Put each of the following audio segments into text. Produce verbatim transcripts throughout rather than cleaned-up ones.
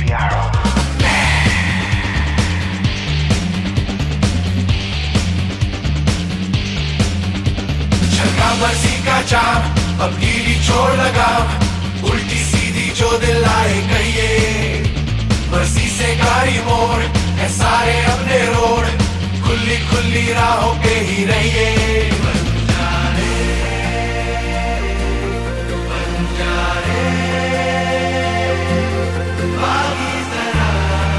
मर्जी का जाम, अब गिरी छोड़ लगाम, उल्टी सीधी जो दिल आए कहिए। मर्जी से गाड़ी मोड़ है सारे अपने रोड, खुली खुली राहों पे ही रहिए। बंजारे बंजारे बागी जरा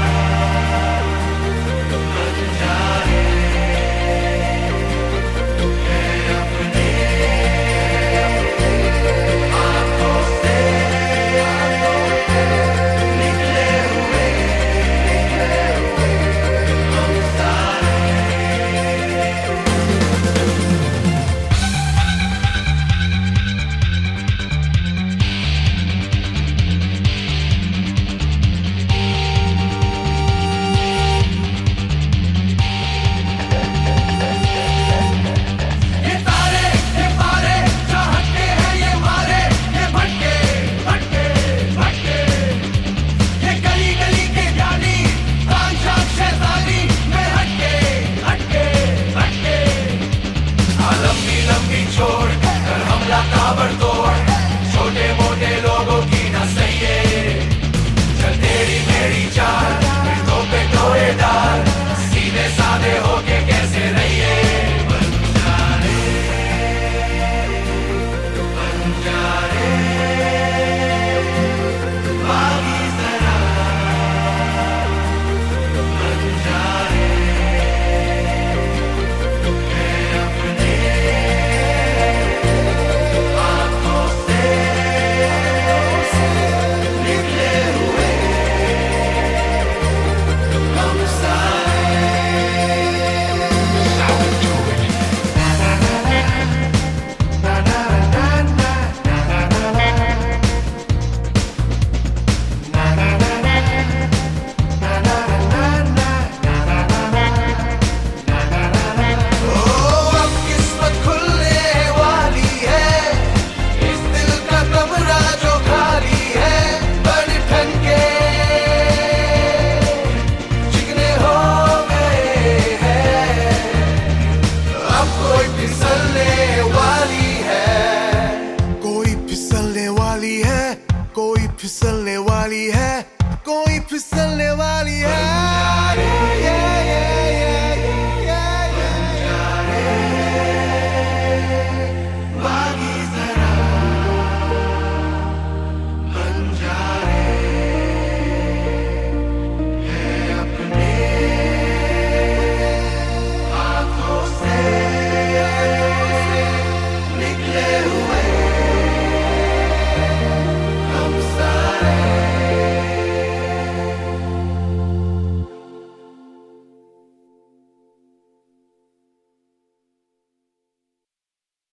बंजारे छोटे मोटे लोगों की न सही है। चल तेरी मेरी चाल